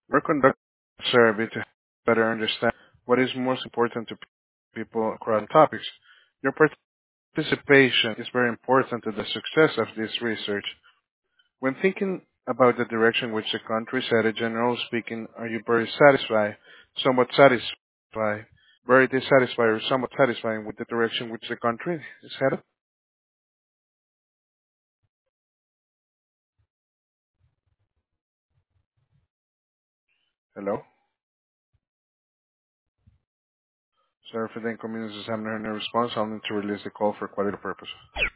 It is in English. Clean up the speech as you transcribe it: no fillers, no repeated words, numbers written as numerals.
We're conducting a survey to better understand what is most important to people across topics. Your participation is very important to the success of this research. When thinking about the direction which the country is headed, generally speaking, are you very satisfied, somewhat satisfied, very dissatisfied, or somewhat satisfied with the direction which the country is headed? Hello? Sorry for the inconvenience. Having heard no response. I'll need to release the call for quality purposes.